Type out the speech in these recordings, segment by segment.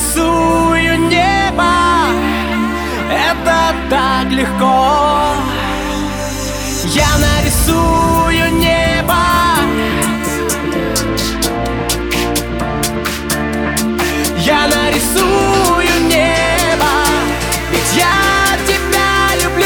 нарисую небо, это так легко. Я нарисую небо, я нарисую небо, ведь я тебя люблю.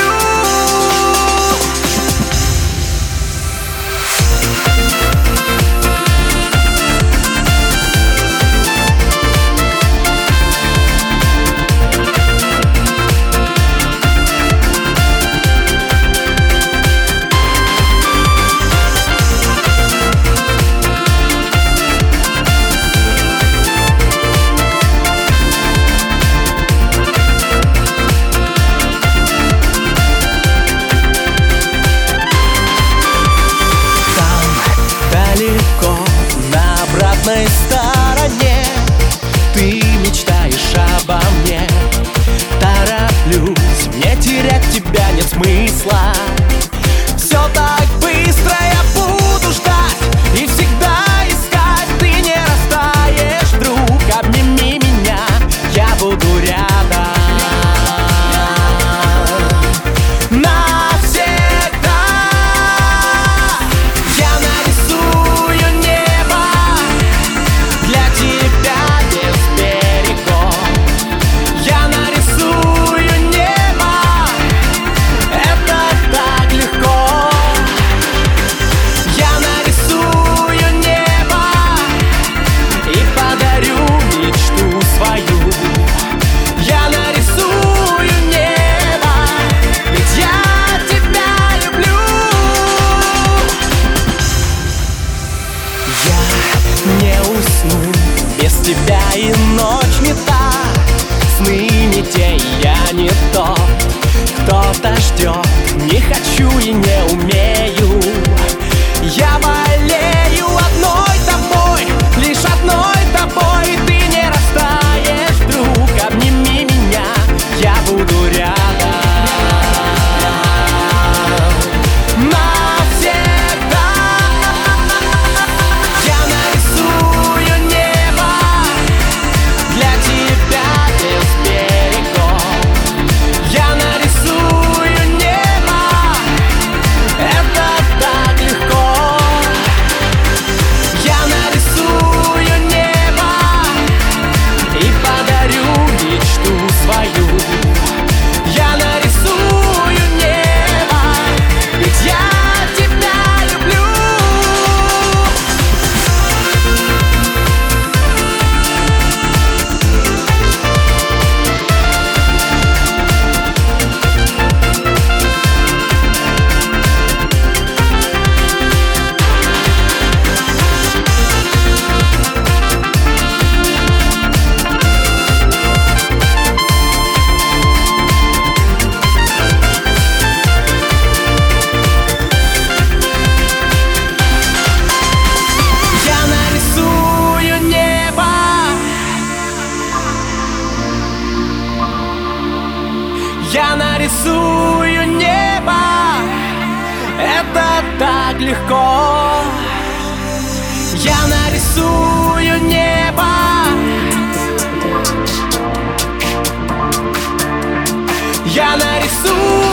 Далеко на обратной стороне ты мечтаешь обо мне. Тороплюсь, мне терять тебя нет смысла. Все так быстро, я буду ждать и всегда искать. Ты не растаешь, друг, обними меня, я буду рядом. Не усну без тебя, и ночь не та, сны не те, и я не тот. Кто-то ждет, не хочу и не умею. Я болею одной тобой, лишь одной тобой. Ты не растаешь, друг, обними меня, я буду рядом. Я нарисую небо, это так легко. Я нарисую небо, я нарисую.